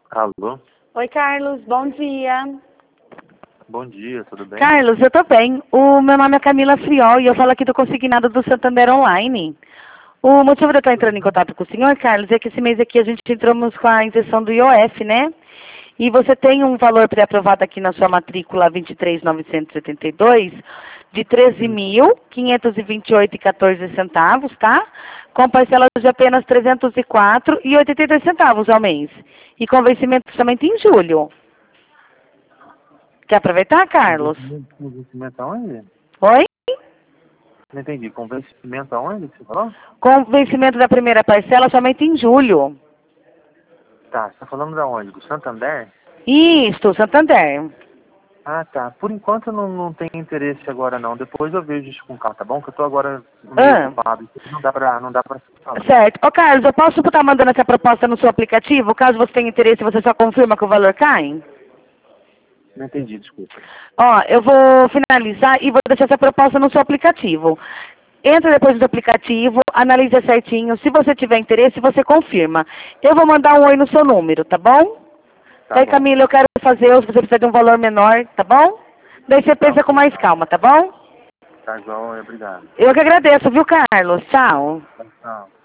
Alô? Oi, Carlos, bom dia. Bom dia, tudo bem? Carlos, eu tô bem. O meu nome é Camila Friol e eu falo aqui do Consignado do Santander Online. O motivo de eu estar entrando em contato com o senhor, Carlos, é que esse mês aqui a gente entramos com a isenção do IOF, né? E você tem um valor pré-aprovado aqui na sua matrícula 23.972 de 13.528,14 centavos, com parcelas de apenas 304,82 centavos ao mês. E com vencimento somente em julho. Quer aproveitar, Carlos? Convencimento aonde? Oi? Não entendi. Convencimento aonde que você falou? Com vencimento da primeira parcela somente em julho. Tá, você tá falando da onde? Do Santander? Isto, Santander. Ah, tá. Por enquanto eu não tenho interesse agora não. Depois eu vejo isso com calma, tá bom? Que eu tô agora meio Ah, ocupado. Não dá pra falar. certo. Ô, Carlos, eu posso estar mandando essa proposta no seu aplicativo? Caso você tenha interesse, você só confirma que o valor cai? Não entendi, desculpa. Ó, eu vou finalizar e vou deixar essa proposta no seu aplicativo. Entra depois no aplicativo, analisa certinho. Se você tiver interesse, você confirma. Eu vou mandar um oi no seu número, tá bom? Tá Daí, bom. Camila, eu quero fazer, se você precisa de um valor menor, tá bom? Daí você Tá pensa com ok. mais calma, tá bom? Tá joia, obrigado. Eu que agradeço, viu, Carlos? Tchau. Tchau.